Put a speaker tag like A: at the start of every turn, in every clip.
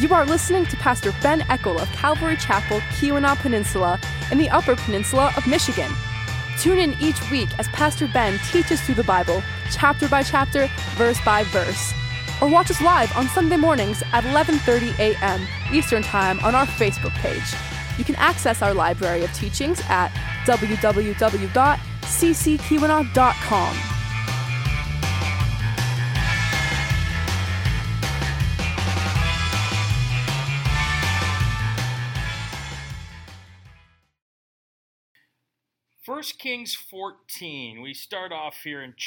A: You are listening to Pastor Ben Eckel of Calvary Chapel, Keweenaw Peninsula, in the Upper Peninsula of Michigan. Tune in each week as Pastor Ben teaches through the Bible, chapter by chapter, verse by verse. Or watch us live on Sunday mornings at 11:30 a.m. Eastern Time on our Facebook page. You can access our library of teachings at www.cckeweenaw.com.
B: First Kings 14, we start off here in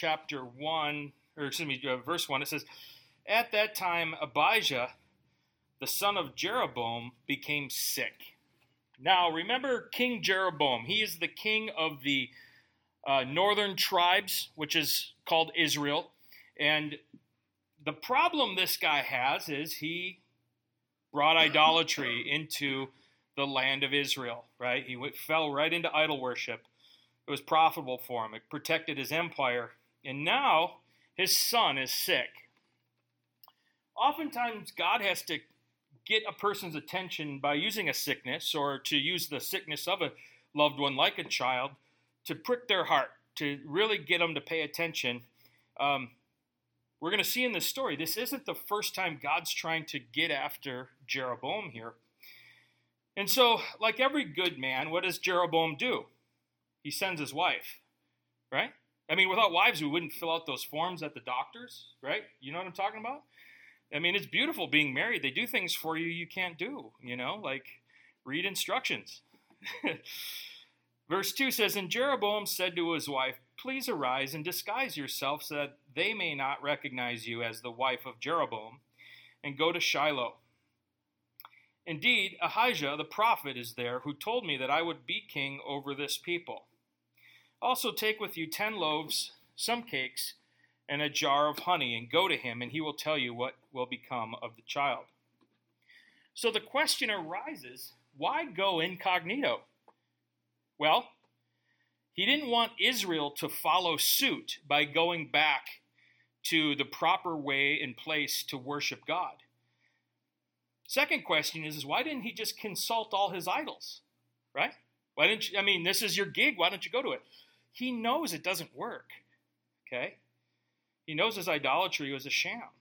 B: verse 1. It says, "At that time, Abijah, the son of Jeroboam, became sick." Now, remember King Jeroboam. He is the king of the northern tribes, which is called Israel. And the problem this guy has is he brought idolatry into the land of Israel, right? He fell right into idol worship. It was profitable for him. It protected his empire. And now his son is sick. Oftentimes, God has to get a person's attention by using a sickness, or to use the sickness of a loved one like a child to prick their heart, to really get them to pay attention. We're going to see in this story, this isn't the first time God's trying to get after Jeroboam here. And so, like every good man, what does Jeroboam do? He sends his wife, right? I mean, without wives, we wouldn't fill out those forms at the doctors, right? You know what I'm talking about? I mean, it's beautiful being married. They do things for you you can't do, like read instructions. Verse 2 says, "And Jeroboam said to his wife, 'Please arise and disguise yourself so that they may not recognize you as the wife of Jeroboam, and go to Shiloh. Indeed, Ahijah the prophet is there, who told me that I would be king over this people. Also take with you 10 loaves, some cakes, and a jar of honey, and go to him, and he will tell you what will become of the child.'" So the question arises, why go incognito? Well, he didn't want Israel to follow suit by going back to the proper way and place to worship God. Second question is why didn't he just consult all his idols, right? Why didn't you, this is your gig, why don't you go to it? He knows it doesn't work, okay? He knows his idolatry was a sham.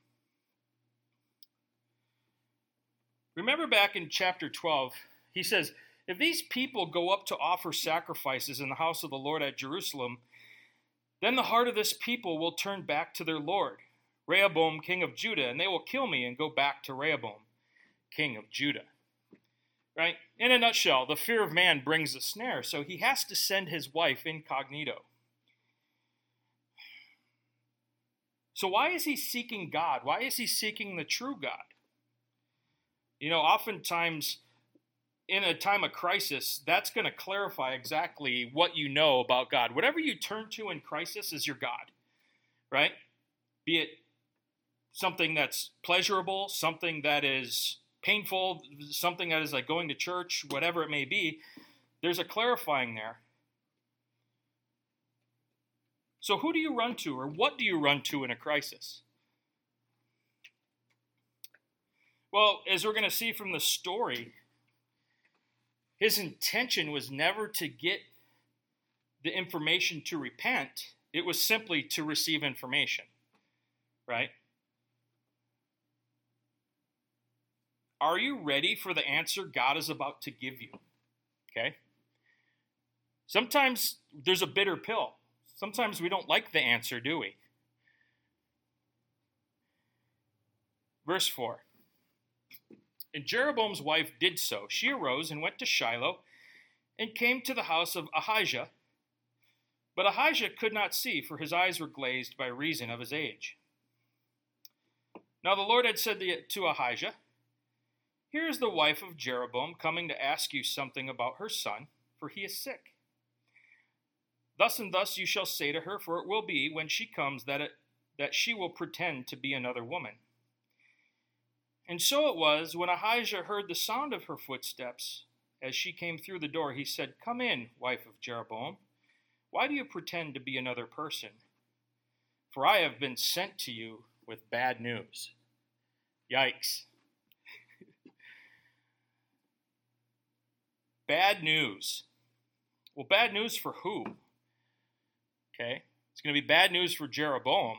B: Remember back in chapter 12, he says, "If these people go up to offer sacrifices in the house of the Lord at Jerusalem, then the heart of this people will turn back to their Lord, Rehoboam, king of Judah, and they will kill me and go back to Rehoboam, king of Judah." Right? In a nutshell, the fear of man brings a snare, so he has to send his wife incognito. So why is he seeking God? Why is he seeking the true God? Oftentimes in a time of crisis, that's going to clarify exactly what you know about God. Whatever you turn to in crisis is your God, right? Be it something that's pleasurable, something that is painful, something that is like going to church, whatever it may be, there's a clarifying there. So who do you run to, or what do you run to in a crisis? Well, as we're going to see from the story, his intention was never to get the information to repent. It was simply to receive information, right? Are you ready for the answer God is about to give you? Okay? Sometimes there's a bitter pill. Sometimes we don't like the answer, do we? Verse 4. "And Jeroboam's wife did so. She arose and went to Shiloh and came to the house of Ahijah. But Ahijah could not see, for his eyes were glazed by reason of his age. Now the Lord had said to Ahijah, 'Here is the wife of Jeroboam coming to ask you something about her son, for he is sick. Thus and thus you shall say to her, for it will be when she comes that she will pretend to be another woman.' And so it was, when Ahijah heard the sound of her footsteps as she came through the door, he said, 'Come in, wife of Jeroboam. Why do you pretend to be another person? For I have been sent to you with bad news.'" Yikes. Bad news. Well, bad news for who? Okay, it's going to be bad news for Jeroboam.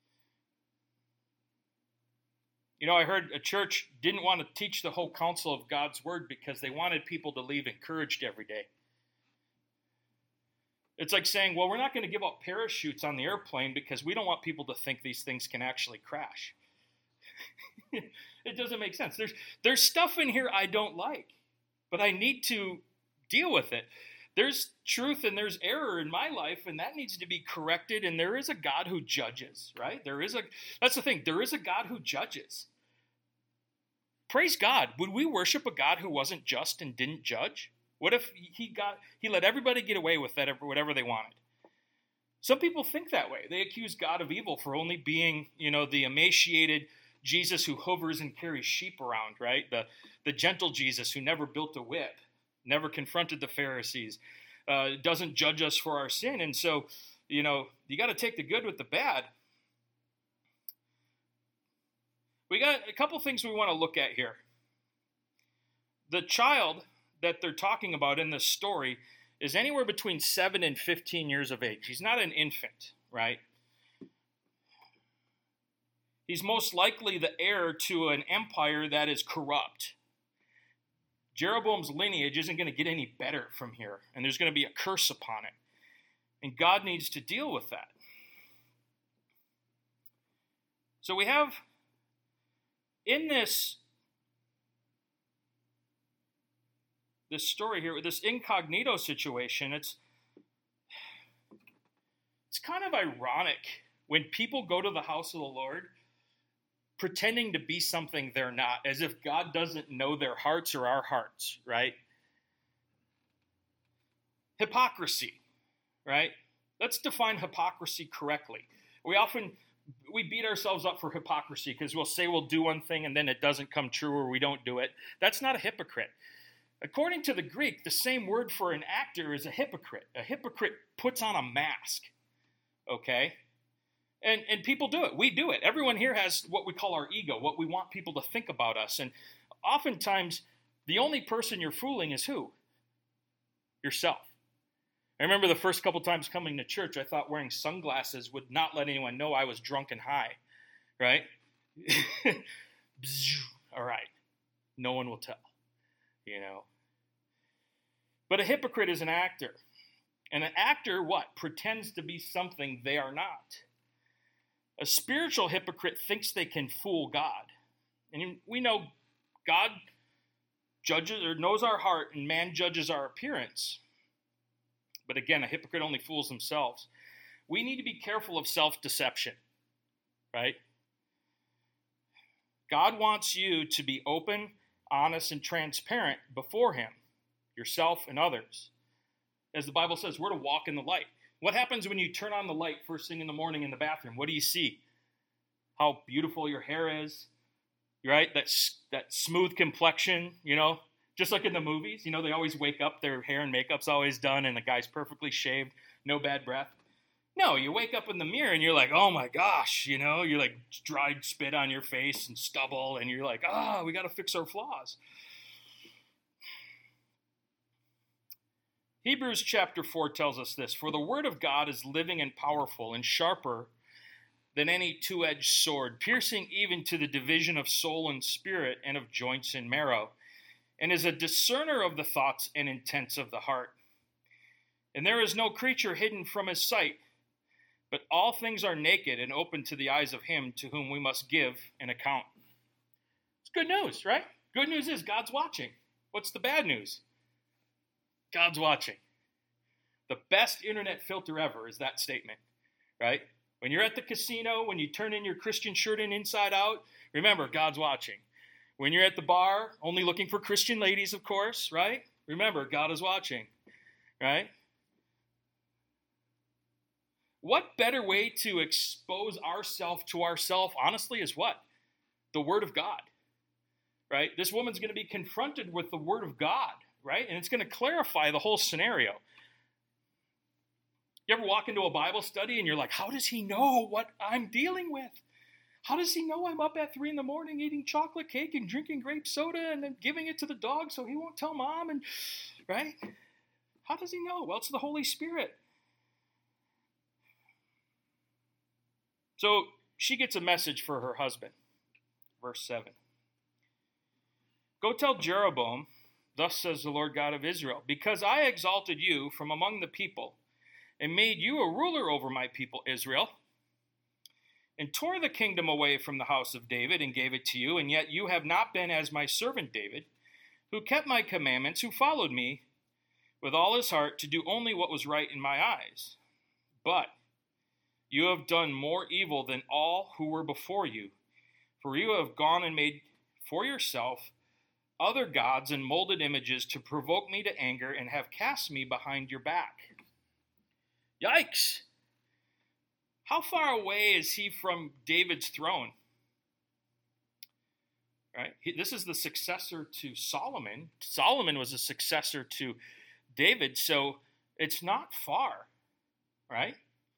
B: You know, I heard a church didn't want to teach the whole counsel of God's word because they wanted people to leave encouraged every day. It's like saying, well, we're not going to give out parachutes on the airplane because we don't want people to think these things can actually crash. It doesn't make sense. There's stuff in here I don't like, but I need to deal with it. There's truth and there's error in my life, and that needs to be corrected, and there is a God who judges, right? That's the thing. There is a God who judges. Praise God. Would we worship a God who wasn't just and didn't judge? What if he let everybody get away with that, whatever they wanted? Some people think that way. They accuse God of evil for only being, the emaciated Jesus who hovers and carries sheep around, right? The gentle Jesus who never built a whip, never confronted the Pharisees, doesn't judge us for our sin. And so, you got to take the good with the bad. We got a couple things we want to look at here. The child that they're talking about in this story is anywhere between 7 and 15 years of age. He's not an infant, right? He's most likely the heir to an empire that is corrupt. Jeroboam's lineage isn't going to get any better from here, and there's going to be a curse upon it. And God needs to deal with that. So we have in this story here, with this incognito situation, it's kind of ironic when people go to the house of the Lord pretending to be something they're not, as if God doesn't know their hearts or our hearts, right? Hypocrisy, right? Let's define hypocrisy correctly. We beat ourselves up for hypocrisy because we'll say we'll do one thing and then it doesn't come true or we don't do it. That's not a hypocrite. According to the Greek, the same word for an actor is a hypocrite. A hypocrite puts on a mask, okay? And people do it. We do it. Everyone here has what we call our ego, what we want people to think about us. And oftentimes, the only person you're fooling is who? Yourself. I remember the first couple times coming to church, I thought wearing sunglasses would not let anyone know I was drunk and high, right? All right. No one will tell, But a hypocrite is an actor. And an actor, what? Pretends to be something they are not. A spiritual hypocrite thinks they can fool God. And we know God judges or knows our heart and man judges our appearance. But again, a hypocrite only fools themselves. We need to be careful of self-deception, right? God wants you to be open, honest, and transparent before him, yourself and others. As the Bible says, we're to walk in the light. What happens when you turn on the light first thing in the morning in the bathroom? What do you see? How beautiful your hair is, right? That smooth complexion, just like in the movies. They always wake up, their hair and makeup's always done, and the guy's perfectly shaved, no bad breath. No, you wake up in the mirror and you're like, oh my gosh, you're like dried spit on your face and stubble, and you're like, we got to fix our flaws. Hebrews chapter 4 tells us this: for the word of God is living and powerful and sharper than any two-edged sword, piercing even to the division of soul and spirit and of joints and marrow, and is a discerner of the thoughts and intents of the heart. And there is no creature hidden from his sight, but all things are naked and open to the eyes of him to whom we must give an account. It's good news, right? Good news is God's watching. What's the bad news? God's watching. The best internet filter ever is that statement, right? When you're at the casino, when you turn in your Christian shirt in inside out, remember, God's watching. When you're at the bar, only looking for Christian ladies, of course, right? Remember, God is watching, right? What better way to expose ourselves to ourselves, honestly, is what? The Word of God, right? This woman's going to be confronted with the Word of God, right? And it's going to clarify the whole scenario. You ever walk into a Bible study and you're like, how does he know what I'm dealing with? How does he know I'm up at 3 a.m. eating chocolate cake and drinking grape soda and then giving it to the dog so he won't tell mom? And right? How does he know? Well, it's the Holy Spirit. So she gets a message for her husband. Verse 7. Go tell Jeroboam, thus says the Lord God of Israel, because I exalted you from among the people and made you a ruler over my people Israel, and tore the kingdom away from the house of David and gave it to you, and yet you have not been as my servant David, who kept my commandments, who followed me with all his heart to do only what was right in my eyes. But you have done more evil than all who were before you, for you have gone and made for yourself other gods and molded images to provoke me to anger, and have cast me behind your back. Yikes! How far away is he from David's throne? Right? This is the successor to Solomon. Solomon was a successor to David, so it's not far, right?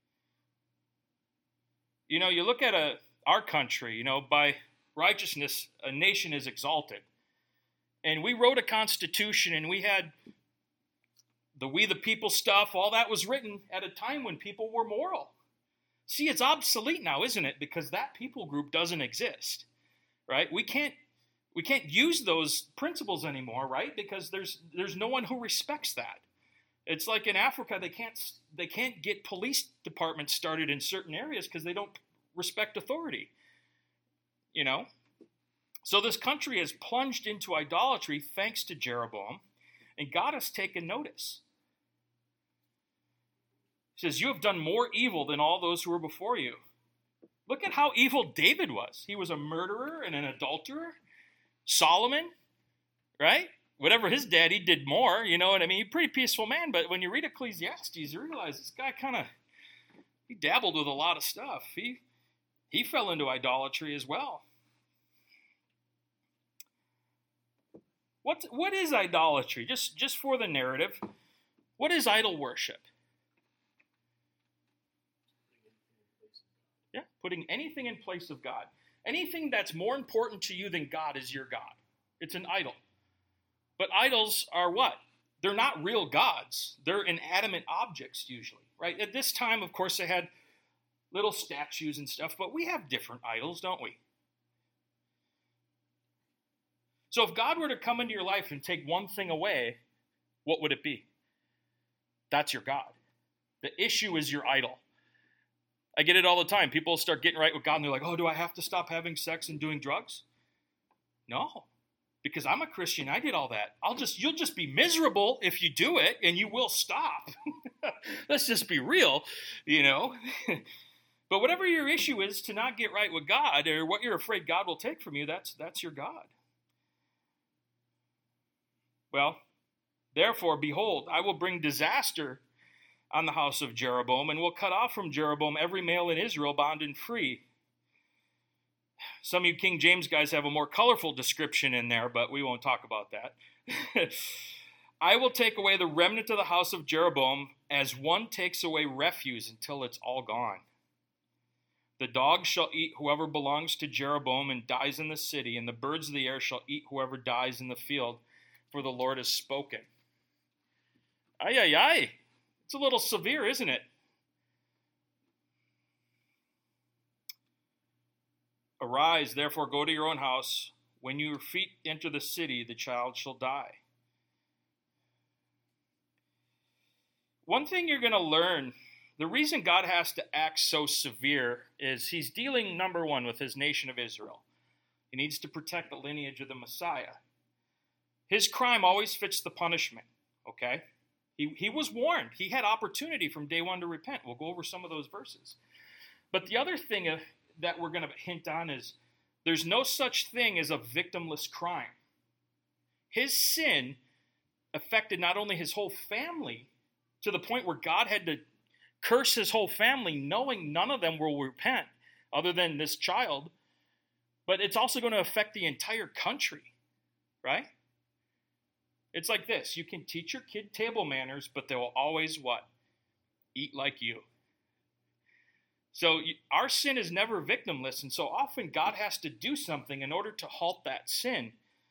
B: You know, you look at our country, you know, by righteousness, a nation is exalted. And we wrote a constitution, and we had the We the People stuff. All that was written at a time when people were moral. See, it's obsolete now, isn't it? Because that people group doesn't exist, right? We can't use those principles anymore, right? Because there's no one who respects that. It's like in Africa, they can't get police departments started in certain areas because they don't respect authority. You know? So this country has plunged into idolatry thanks to Jeroboam, and God has taken notice. He says, you have done more evil than all those who were before you. Look at how evil David was. He was a murderer and an adulterer. Solomon, right? Whatever his daddy did more, you know what I mean? Pretty peaceful man, but when you read Ecclesiastes, you realize this guy he dabbled with a lot of stuff. He fell into idolatry as well. What is idolatry? Just for the narrative, what is idol worship? Yeah, putting anything in place of God. Anything that's more important to you than God is your God. It's an idol. But idols are what? They're not real gods. They're inanimate objects usually, right? At this time, of course, they had little statues and stuff, but we have different idols, don't we? So if God were to come into your life and take one thing away, what would it be? That's your God. The issue is your idol. I get it all the time. People start getting right with God and they're like, oh, do I have to stop having sex and doing drugs? No, because I'm a Christian. I did all that. You'll just be miserable if you do it, and you will stop. Let's just be real, you know. But whatever your issue is to not get right with God, or what you're afraid God will take from you, that's your God. Well, therefore, behold, I will bring disaster on the house of Jeroboam, and will cut off from Jeroboam every male in Israel, bond and free. Some of you King James guys have a more colorful description in there, but we won't talk about that. I will take away the remnant of the house of Jeroboam as one takes away refuse until it's all gone. The dogs shall eat whoever belongs to Jeroboam and dies in the city, and the birds of the air shall eat whoever dies in the field, for the Lord has spoken. Ay, ay, ay. It's a little severe, isn't it? Arise, therefore, go to your own house. When your feet enter the city, the child shall die. One thing you're going to learn, the reason God has to act so severe is he's dealing, number one, with his nation of Israel. He needs to protect the lineage of the Messiah. His crime always fits the punishment, okay? He was warned. He had opportunity from day one to repent. We'll go over some of those verses. But the other thing that we're going to hint on is there's no such thing as a victimless crime. His sin affected not only his whole family to the point where God had to curse his whole family, knowing none of them will repent other than this child, but it's also going to affect the entire country, right? It's like this. You can teach your kid table manners, but they will always what? Eat like you. So our sin is never victimless, and so often God has to do something in order to halt that sin.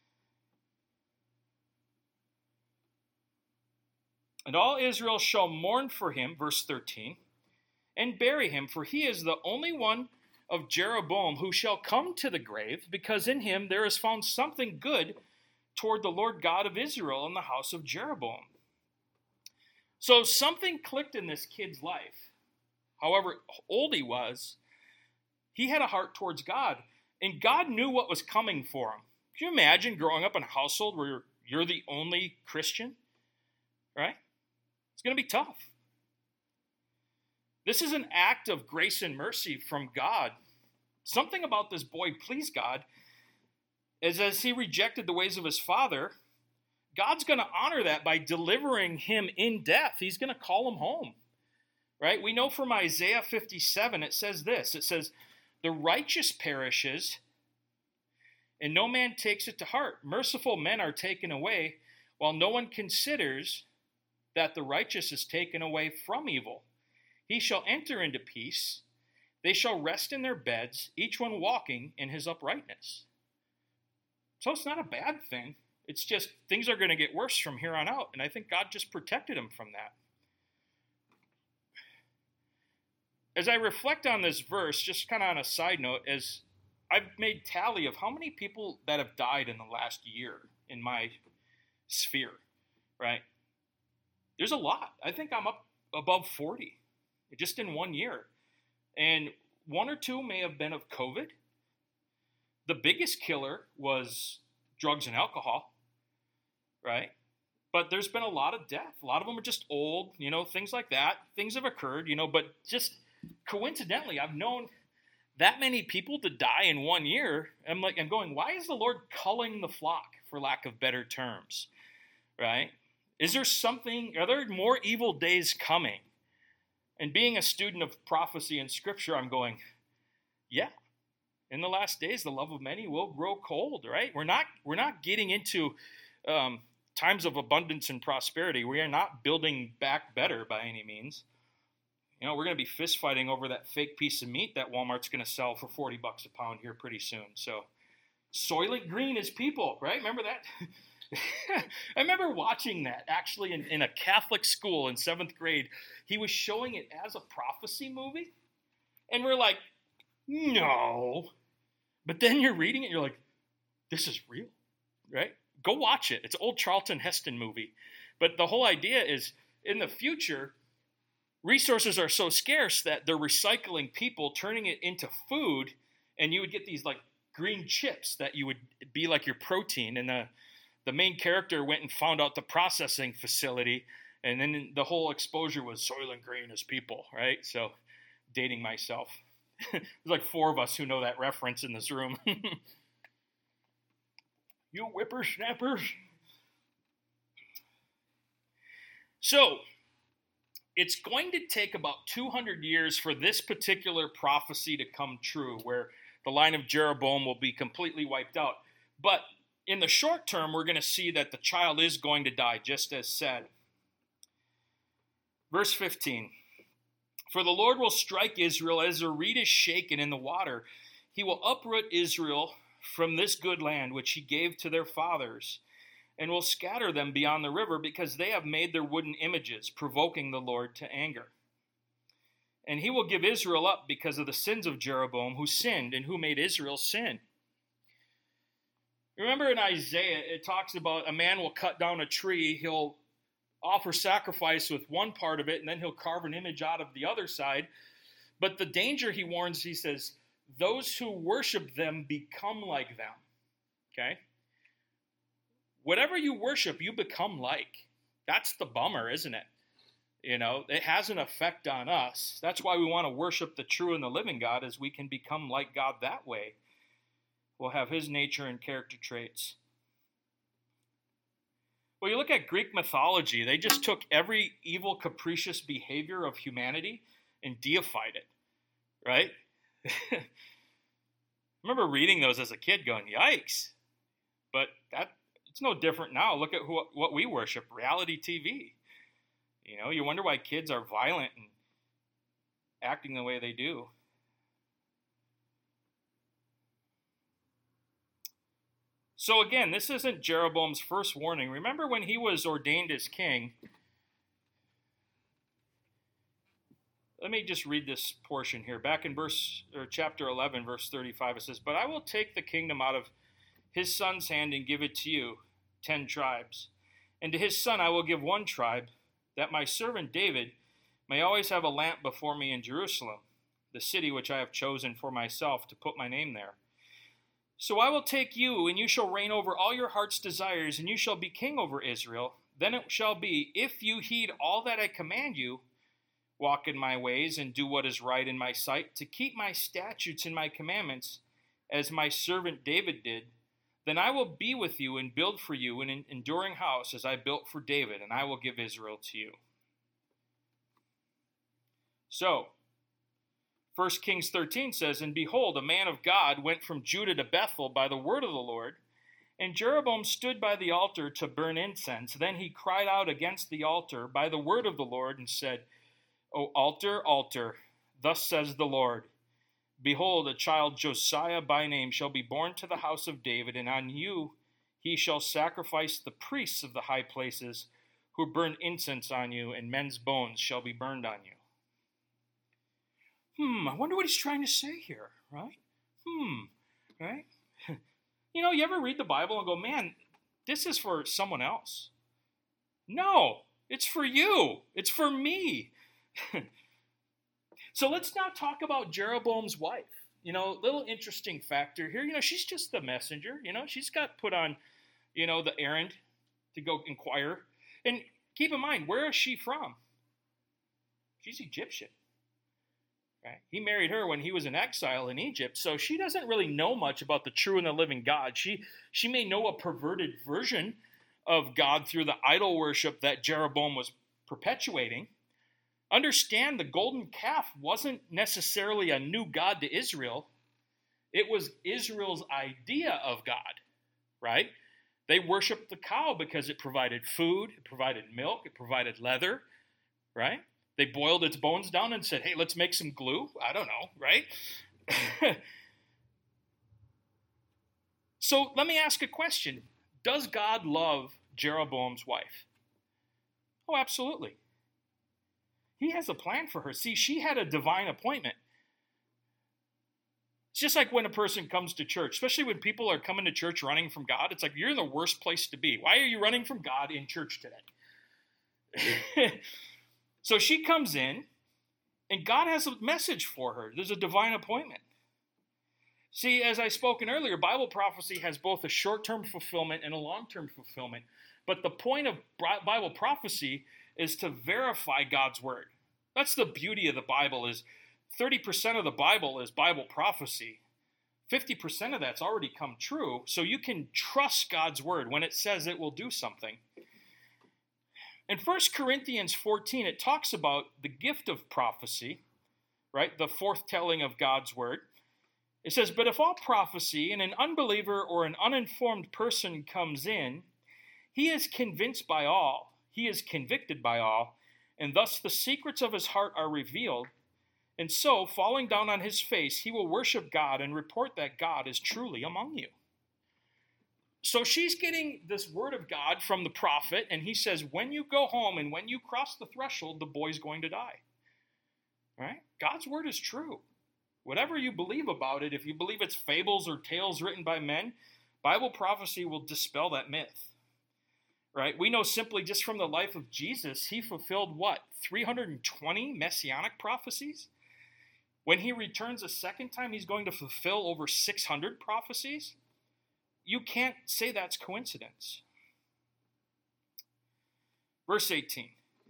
B: And all Israel shall mourn for him, verse 13, and bury him, for he is the only one of Jeroboam who shall come to the grave, because in him there is found something good toward the Lord God of Israel in the house of Jeroboam. So something clicked in this kid's life. However old he was, he had a heart towards God, and God knew what was coming for him. Can you imagine growing up in a household where you're the only Christian? Right? It's going to be tough. This is an act of grace and mercy from God. Something about this boy pleased God, as he rejected the ways of his father, God's going to honor that by delivering him in death. He's going to call him home. Right? We know from Isaiah 57, it says this. It says, the righteous perishes, and no man takes it to heart. Merciful men are taken away, while no one considers that the righteous is taken away from evil. He shall enter into peace. They shall rest in their beds, each one walking in his uprightness. So it's not a bad thing. It's just things are going to get worse from here on out, and I think God just protected him from that. As I reflect on this verse, just kind of on a side note, as I've made tally of how many people that have died in the last year in my sphere, right? There's a lot. I think I'm up above 40 just in 1 year. And one or two may have been of COVID. The biggest killer was drugs and alcohol, right? But there's been a lot of death. A lot of them are just old, things like that. Things have occurred, but just coincidentally, I've known that many people to die in 1 year. I'm going, why is the Lord culling the flock, for lack of better terms, right? Is there something, are there more evil days coming? And being a student of prophecy and scripture, I'm going, yeah, in the last days, the love of many will grow cold, right? We're not getting into times of abundance and prosperity. We are not building back better by any means. We're going to be fist fighting over that fake piece of meat that Walmart's going to sell for $40 a pound here pretty soon. So, Soylent Green is people, right? Remember that? I remember watching that actually in a Catholic school in 7th grade. He was showing it as a prophecy movie. And we're like, no. But then you're reading it, you're like, this is real, right? Go watch it. It's an old Charlton Heston movie. But the whole idea is, in the future, resources are so scarce that they're recycling people, turning it into food, and you would get these like green chips that you would be like your protein. And the main character went and found out the processing facility, and then the whole exposure was Soylent Green as people, right? So, dating myself. There's like 4 of us who know that reference in this room. You whippersnappers. So, it's going to take about 200 years for this particular prophecy to come true, where the line of Jeroboam will be completely wiped out. But in the short term, we're going to see that the child is going to die, just as said. Verse 15. For the Lord will strike Israel as a reed is shaken in the water. He will uproot Israel from this good land which he gave to their fathers, and will scatter them beyond the river, because they have made their wooden images, provoking the Lord to anger. And he will give Israel up because of the sins of Jeroboam, who sinned and who made Israel sin. Remember in Isaiah, it talks about a man will cut down a tree, he'll offer sacrifice with one part of it, and then he'll carve an image out of the other side. But the danger, he warns, he says, those who worship them become like them. Okay? Whatever you worship, you become like. That's the bummer, isn't it? It has an effect on us. That's why we want to worship the true and the living God, as we can become like God that way. We'll have his nature and character traits. Well, you look at Greek mythology, they just took every evil, capricious behavior of humanity and deified it, right? I remember reading those as a kid going, yikes. But it's no different now. Look at what we worship, reality TV. You wonder why kids are violent and acting the way they do. So again, this isn't Jeroboam's first warning. Remember when he was ordained as king? Let me just read this portion here. Back in chapter 11, verse 35, it says, "But I will take the kingdom out of his son's hand and give it to you, 10 tribes. And to his son I will give 1 tribe, that my servant David may always have a lamp before me in Jerusalem, the city which I have chosen for myself to put my name there. So I will take you, and you shall reign over all your heart's desires, and you shall be king over Israel. Then it shall be, if you heed all that I command you, walk in my ways, and do what is right in my sight, to keep my statutes and my commandments, as my servant David did, then I will be with you and build for you an enduring house, as I built for David, and I will give Israel to you." So, 1 Kings 13 says, "And behold, a man of God went from Judah to Bethel by the word of the Lord, and Jeroboam stood by the altar to burn incense. Then he cried out against the altar by the word of the Lord and said, O altar, altar, thus says the Lord, behold, a child Josiah by name shall be born to the house of David, and on you he shall sacrifice the priests of the high places who burn incense on you, and men's bones shall be burned on you." I wonder what he's trying to say here, right? Right? You ever read the Bible and go, man, this is for someone else? No, it's for you. It's for me. So let's now talk about Jeroboam's wife. Little interesting factor here. She's just the messenger. She's got put on, the errand to go inquire. And keep in mind, where is she from? She's Egyptian. Right? He married her when he was in exile in Egypt, so she doesn't really know much about the true and the living God. She may know a perverted version of God through the idol worship that Jeroboam was perpetuating. Understand, the golden calf wasn't necessarily a new God to Israel. It was Israel's idea of God, right? They worshiped the cow because it provided food, it provided milk, it provided leather, right? They boiled its bones down and said, hey, let's make some glue. I don't know, right? So let me ask a question. Does God love Jeroboam's wife? Oh, absolutely. He has a plan for her. See, she had a divine appointment. It's just like when a person comes to church, especially when people are coming to church running from God. It's like, you're in the worst place to be. Why are you running from God in church today? So she comes in, and God has a message for her. There's a divine appointment. See, as I spoken earlier, Bible prophecy has both a short-term fulfillment and a long-term fulfillment. But the point of Bible prophecy is to verify God's word. That's the beauty of the Bible, is 30% of the Bible is Bible prophecy. 50% of that's already come true, so you can trust God's word when it says it will do something. In 1 Corinthians 14, it talks about the gift of prophecy, right? The foretelling of God's word. It says, but if all prophecy and an unbeliever or an uninformed person comes in, he is convinced by all, he is convicted by all, and thus the secrets of his heart are revealed. And so, falling down on his face, he will worship God and report that God is truly among you. So she's getting this word of God from the prophet, and he says, when you go home and when you cross the threshold, the boy's going to die. All right? God's word is true. Whatever you believe about it, if you believe it's fables or tales written by men, Bible prophecy will dispel that myth. Right? We know simply just from the life of Jesus, he fulfilled what? 320 messianic prophecies? When he returns a second time, he's going to fulfill over 600 prophecies? You can't say that's coincidence. Verse 18.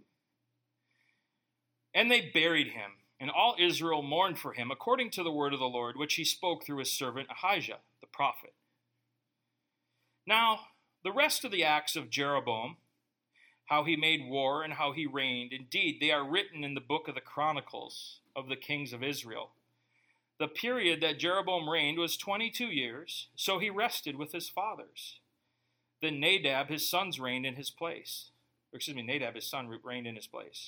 B: And they buried him, and all Israel mourned for him, according to the word of the Lord, which he spoke through his servant Ahijah, the prophet. Now, the rest of the acts of Jeroboam, how he made war and how he reigned, indeed, they are written in the book of the Chronicles of the kings of Israel. The period that Jeroboam reigned was 22 years, so he rested with his fathers. Then Nadab, his son, reigned in his place. Nadab, his son, reigned in his place.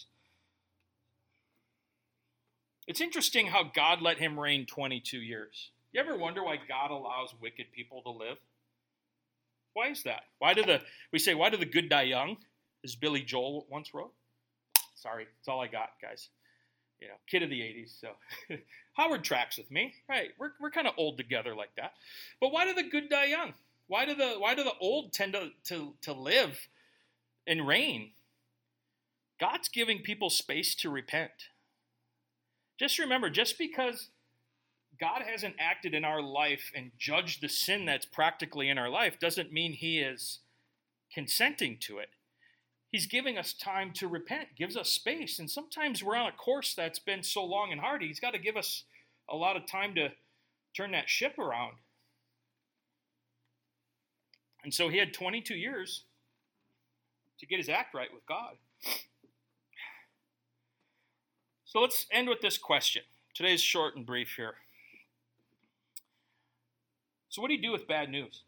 B: It's interesting how God let him reign 22 years. You ever wonder why God allows wicked people to live? Why is that? Why do the good die young, as Billy Joel once wrote? Sorry, that's all I got, guys. Kid of the 80s, so Howard tracks with me. Right, we're kind of old together like that. But why do the good die young? Why do the old tend to live and reign? God's giving people space to repent. Just remember, just because God hasn't acted in our life and judged the sin that's practically in our life doesn't mean he is consenting to it. He's giving us time to repent, gives us space. And sometimes we're on a course that's been so long and hard, he's got to give us a lot of time to turn that ship around. And so he had 22 years to get his act right with God. So let's end with this question. Today's short and brief here. So what do you do with bad news?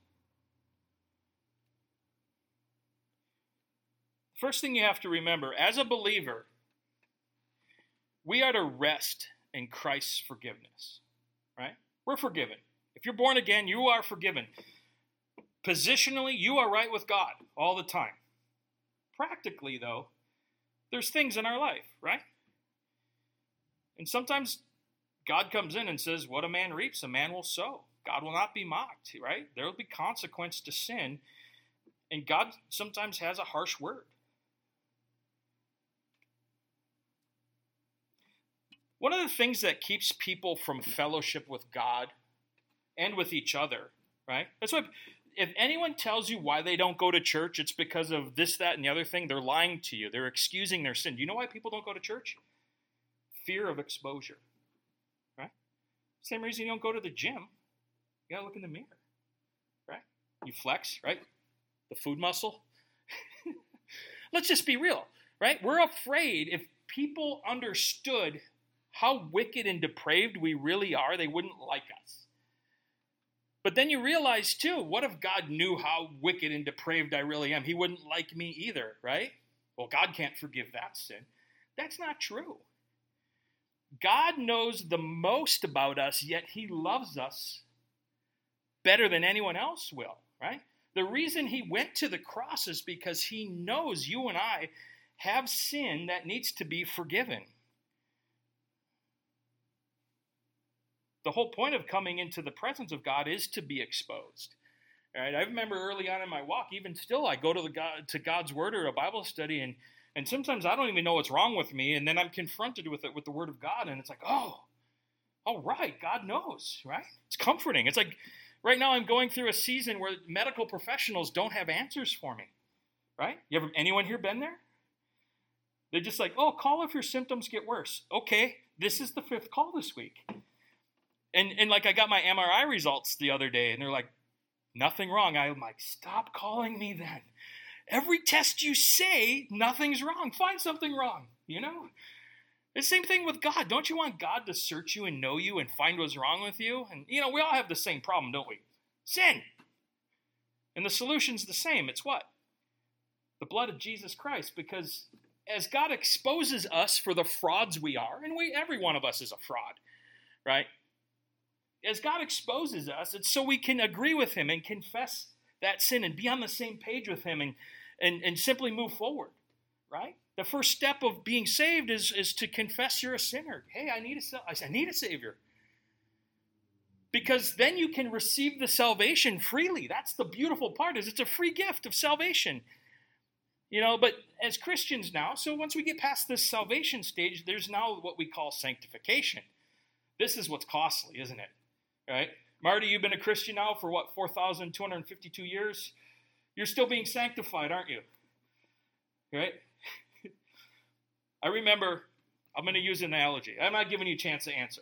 B: First thing you have to remember, as a believer, we are to rest in Christ's forgiveness, right? We're forgiven. If you're born again, you are forgiven. Positionally, you are right with God all the time. Practically, though, there's things in our life, right? And sometimes God comes in and says, what a man reaps, a man will sow. God will not be mocked, right? There will be consequence to sin. And God sometimes has a harsh word. One of the things that keeps people from fellowship with God and with each other, right? That's why if anyone tells you why they don't go to church, it's because of this, that, and the other thing, they're lying to you. They're excusing their sin. Do you know why people don't go to church? Fear of exposure, right? Same reason you don't go to the gym. You got to look in the mirror, right? You flex, right? The food muscle. Let's just be real, right? We're afraid if people understood how wicked and depraved we really are, they wouldn't like us. But then you realize, too, what if God knew how wicked and depraved I really am? He wouldn't like me either, right? Well, God can't forgive that sin. That's not true. God knows the most about us, yet he loves us better than anyone else will, right? The reason he went to the cross is because he knows you and I have sin that needs to be forgiven. The whole point of coming into the presence of God is to be exposed. All right, I remember early on in my walk, even still, I go to God's Word or a Bible study, and sometimes I don't even know what's wrong with me, and then I'm confronted with it with the Word of God, and it's like, oh, all right, God knows, right? It's comforting. It's like right now I'm going through a season where medical professionals don't have answers for me, right? Anyone here been there? They're just like, oh, call if your symptoms get worse. Okay, this is the 5th call this week. And like I got my MRI results the other day, and they're like, nothing wrong. I'm like, stop calling me then. Every test you say, nothing's wrong. Find something wrong, you know? The same thing with God. Don't you want God to search you and know you and find what's wrong with you? And, we all have the same problem, don't we? Sin. And the solution's the same. It's what? The blood of Jesus Christ. Because as God exposes us for the frauds we are, and every one of us is a fraud, right? As God exposes us, it's so we can agree with him and confess that sin and be on the same page with him and simply move forward, right? The first step of being saved is to confess you're a sinner. Hey, I need a Savior. Because then you can receive the salvation freely. That's the beautiful part, is it's a free gift of salvation. But as Christians now, so once we get past this salvation stage, there's now what we call sanctification. This is what's costly, isn't it? Right? Marty, you've been a Christian now for 4,252 years? You're still being sanctified, aren't you? Right? I remember, I'm going to use an analogy. I'm not giving you a chance to answer.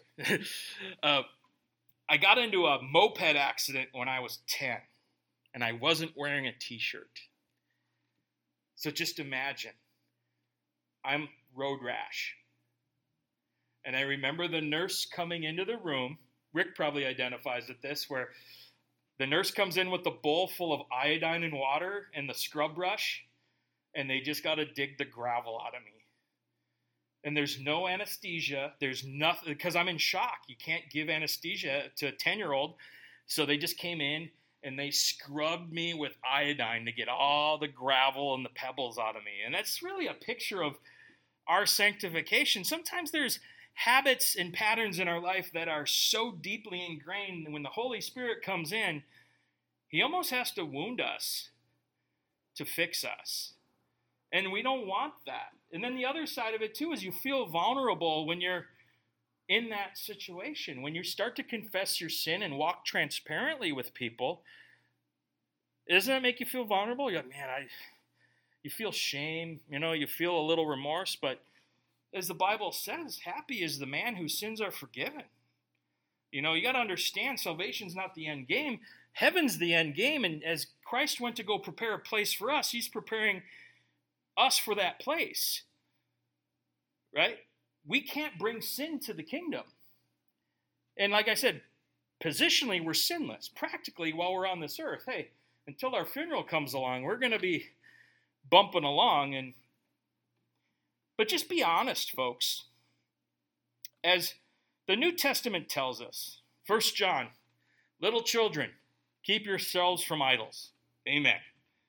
B: I got into a moped accident when I was 10, and I wasn't wearing a t-shirt. So just imagine, I'm road rash. And I remember the nurse coming into the room. Rick probably identifies with this, where the nurse comes in with the bowl full of iodine and water and the scrub brush, and they just got to dig the gravel out of me. And there's no anesthesia. There's nothing, because I'm in shock. You can't give anesthesia to a 10-year-old. So they just came in and they scrubbed me with iodine to get all the gravel and the pebbles out of me. And that's really a picture of our sanctification. Sometimes there's habits and patterns in our life that are so deeply ingrained, and when the Holy Spirit comes in, he almost has to wound us to fix us. And we don't want that. And then the other side of it too is you feel vulnerable when you're in that situation. When you start to confess your sin and walk transparently with people, doesn't that make you feel vulnerable? You're like, man, you feel shame, you feel a little remorse, but as the Bible says, happy is the man whose sins are forgiven. You got to understand, salvation's not the end game. Heaven's the end game, and as Christ went to go prepare a place for us, he's preparing us for that place, right? We can't bring sin to the kingdom. And like I said, positionally, we're sinless. Practically, while we're on this earth, hey, until our funeral comes along, we're going to be bumping along. But just be honest, folks. As the New Testament tells us, 1 John, little children, keep yourselves from idols. Amen.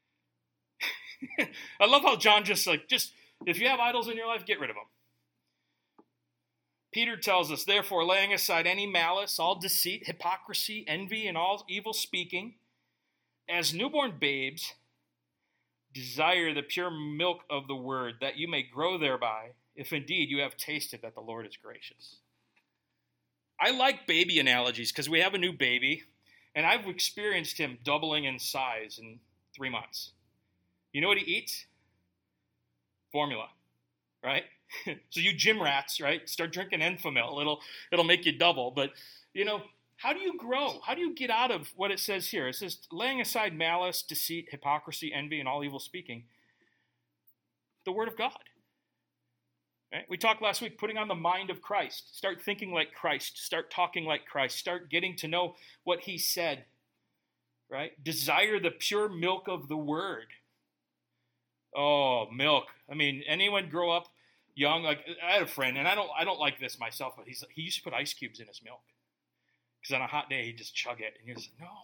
B: I love how John just if you have idols in your life, get rid of them. Peter tells us, therefore, laying aside any malice, all deceit, hypocrisy, envy, and all evil speaking, as newborn babes, desire the pure milk of the word, that you may grow thereby, if indeed you have tasted that the Lord is gracious. I like baby analogies because we have a new baby, and I've experienced him doubling in size in 3 months. You know what he eats? Formula, right? So you gym rats, right? Start drinking Enfamil. It'll make you double. But, how do you grow? How do you get out of what it says here? It says, laying aside malice, deceit, hypocrisy, envy, and all evil speaking. The Word of God. Right? We talked last week, putting on the mind of Christ. Start thinking like Christ. Start talking like Christ. Start getting to know what he said. Right? Desire the pure milk of the Word. Oh, milk. I mean, anyone grow up young? Like, I had a friend, and I don't like this myself, but he used to put ice cubes in his milk. Because on a hot day, he'd just chug it. And you're just like, no.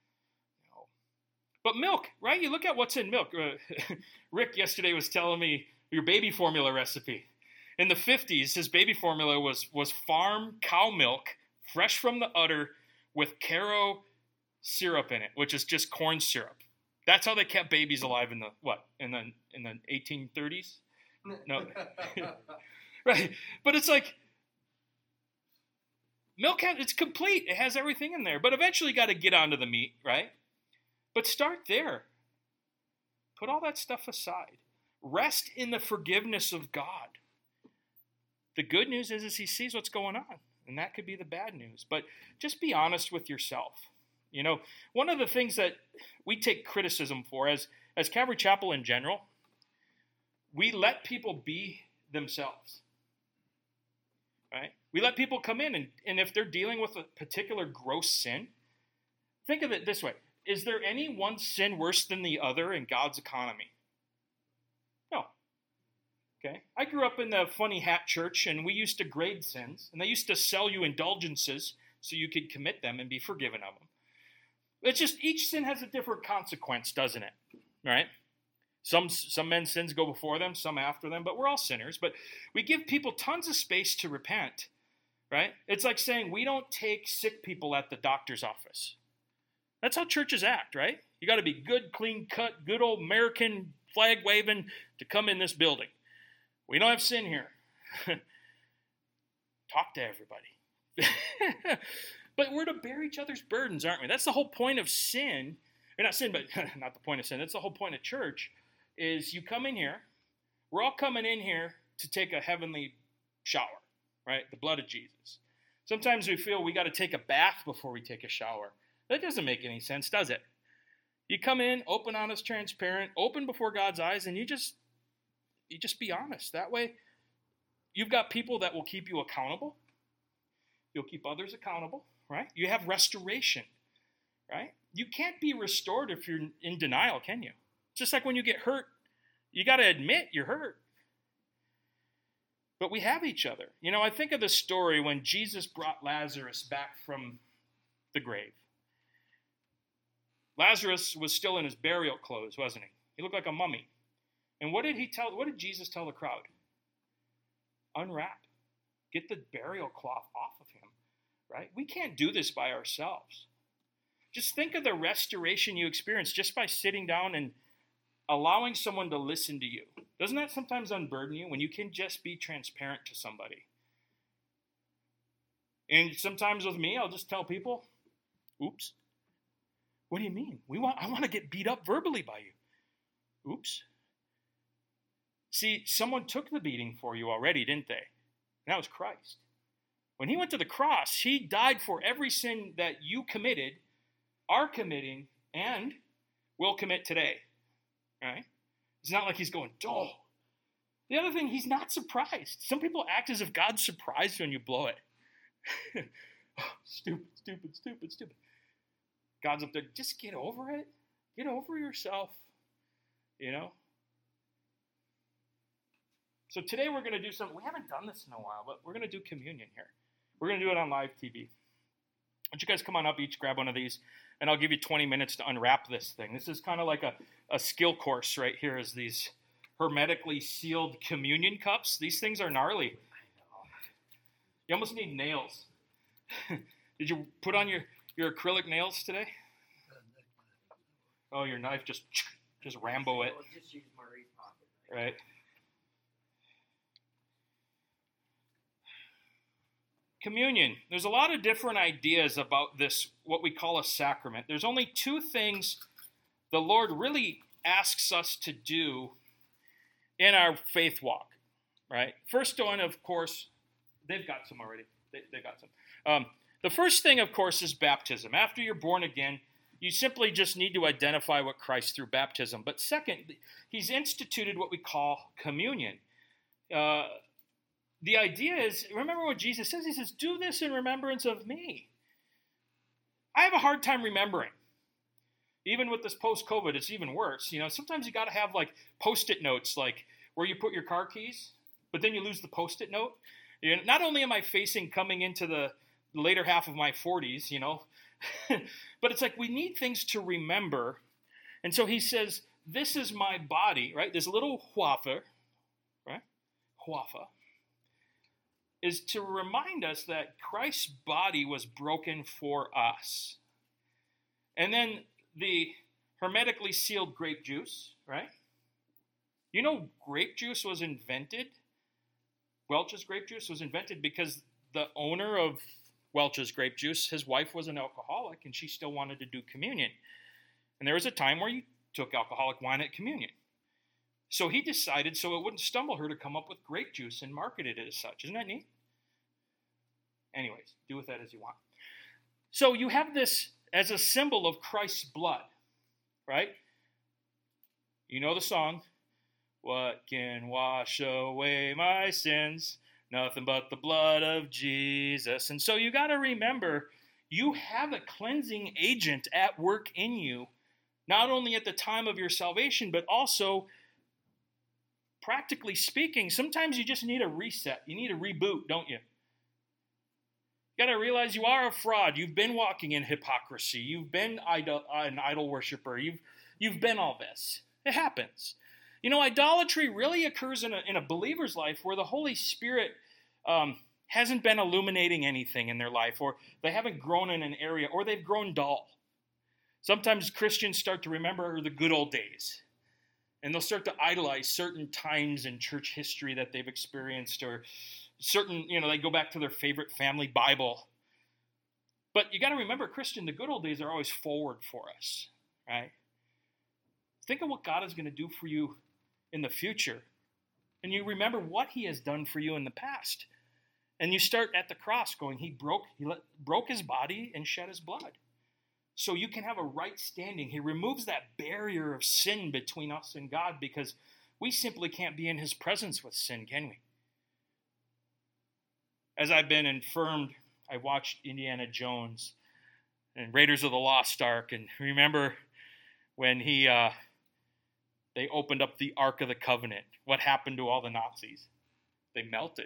B: But milk, right? You look at what's in milk. Rick yesterday was telling me your baby formula recipe. In the 50s, his baby formula was farm cow milk, fresh from the udder, with Caro syrup in it, which is just corn syrup. That's how they kept babies alive in the 1830s? No. Right. But it's like, milk, it's complete. It has everything in there. But eventually you got to get onto the meat, right? But start there. Put all that stuff aside. Rest in the forgiveness of God. The good news is he sees what's going on. And that could be the bad news. But just be honest with yourself. One of the things that we take criticism for as Calvary Chapel in general, we let people be themselves. Right? We let people come in, and if they're dealing with a particular gross sin, think of it this way. Is there any one sin worse than the other in God's economy? No. Okay? I grew up in the funny hat church, and we used to grade sins, and they used to sell you indulgences so you could commit them and be forgiven of them. It's just each sin has a different consequence, doesn't it? Right? Some men's sins go before them, some after them, but we're all sinners. But we give people tons of space to repent, right? It's like saying we don't take sick people at the doctor's office. That's how churches act, right? You got to be good, clean cut, good old American flag waving to come in this building. We don't have sin here. Talk to everybody. But we're to bear each other's burdens, aren't we? That's the whole point of sin. Or not sin, but not the point of sin. That's the whole point of church, is you come in here. We're all coming in here to take a heavenly shower, right? The blood of Jesus. Sometimes we feel we got to take a bath before we take a shower. That doesn't make any sense, does it? You come in, open, honest, transparent, open before God's eyes, and you just be honest. That way, you've got people that will keep you accountable. You'll keep others accountable, right? You have restoration, right? You can't be restored if you're in denial, can you? Just like when you get hurt, you got to admit you're hurt. But we have each other. I think of the story when Jesus brought Lazarus back from the grave. Lazarus was still in his burial clothes, wasn't he? He looked like a mummy. And what did Jesus tell the crowd? Unwrap. Get the burial cloth off of him, right? We can't do this by ourselves. Just think of the restoration you experience just by sitting down and allowing someone to listen to you. Doesn't that sometimes unburden you when you can just be transparent to somebody? And sometimes with me, I'll just tell people, oops. What do you mean? I want to get beat up verbally by you. Oops. See, someone took the beating for you already, didn't they? And that was Christ. When he went to the cross, he died for every sin that you committed, are committing, and will commit today. Right? It's not like he's going, oh. The other thing, he's not surprised. Some people act as if God's surprised when you blow it. Oh, stupid. God's up there, just get over it. Get over yourself. You know? So today we're going to do something. We haven't done this in a while, but we're going to do communion here. We're going to do it on live TV. Why don't you guys come on up, each grab one of these, and I'll give you 20 minutes to unwrap this thing. This is kind of like a skill course right here, is these hermetically sealed communion cups. These things are gnarly. You almost need nails. Did you put on your acrylic nails today? Oh, your knife just Rambo it.
C: Just use Murray's pocket.
B: Right. Communion. There's a lot of different ideas about this, what we call a sacrament. There's only two things the Lord really asks us to do in our faith walk, right? First one, of course, they've got some already. They got some. The first thing, of course, is baptism. After you're born again, you simply just need to identify what Christ through baptism. But second, he's instituted what we call communion. The idea is, remember what Jesus says? He says, do this in remembrance of me. I have a hard time remembering. Even with this post-COVID, it's even worse. You know, sometimes you got to have like Post-it notes, like where you put your car keys, but then you lose the Post-it note. You know, not only am I coming into the later half of my 40s, you know, but it's like we need things to remember. And so he says, this is my body, right? This little wafer, right? Wafer. Is to remind us that Christ's body was broken for us. And then the hermetically sealed grape juice, right? You know, grape juice was invented. Welch's grape juice was invented because the owner of Welch's grape juice, his wife was an alcoholic and she still wanted to do communion. And there was a time where you took alcoholic wine at communion. So he decided, so it wouldn't stumble her, to come up with grape juice and marketed it as such. Isn't that neat? Anyways, do with that as you want. So you have this as a symbol of Christ's blood, right? You know the song, what can wash away my sins? Nothing but the blood of Jesus. And so you got to remember, you have a cleansing agent at work in you, not only at the time of your salvation, but also, practically speaking, sometimes you just need a reset. You need a reboot, don't you? You got to realize you are a fraud. You've been walking in hypocrisy. You've been an idol worshiper. You've been all this. It happens. You know, idolatry really occurs in a believer's life where the Holy Spirit hasn't been illuminating anything in their life, or they haven't grown in an area, or they've grown dull. Sometimes Christians start to remember the good old days, and they'll start to idolize certain times in church history that they've experienced, or certain, they go back to their favorite family Bible. But you got to remember, Christian, the good old days are always forward for us, right? Think of what God is going to do for you in the future. And you remember what he has done for you in the past. And you start at the cross going, he broke his body and shed his blood. So you can have a right standing. He removes that barrier of sin between us and God, because we simply can't be in his presence with sin, can we? As I've been infirmed, I watched Indiana Jones and Raiders of the Lost Ark, and remember when they opened up the Ark of the Covenant, what happened to all the Nazis? They melted.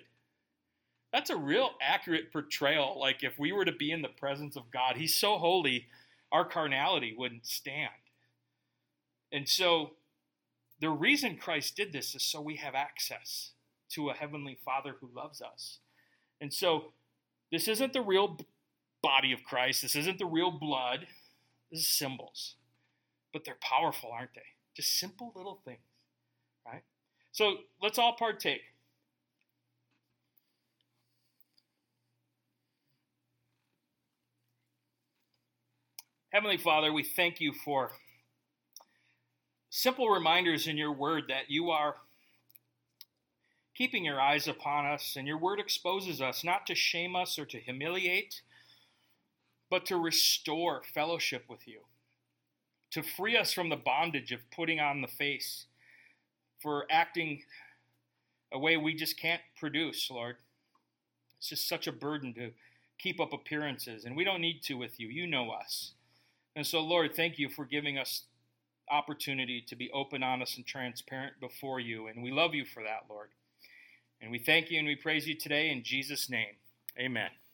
B: That's a real accurate portrayal. Like if we were to be in the presence of God, he's so holy, our carnality wouldn't stand. And so the reason Christ did this is so we have access to a heavenly Father who loves us. And so this isn't the real body of Christ. This isn't the real blood. This is symbols. But they're powerful, aren't they? Just simple little things, right? So let's all partake. Heavenly Father, we thank you for simple reminders in your word that you are keeping your eyes upon us, and your word exposes us not to shame us or to humiliate, but to restore fellowship with you, to free us from the bondage of putting on the face, for acting a way we just can't produce, Lord. It's just such a burden to keep up appearances, and we don't need to with you. You know us. And so, Lord, thank you for giving us opportunity to be open, honest, and transparent before you. And we love you for that, Lord. And we thank you and we praise you today in Jesus' name. Amen.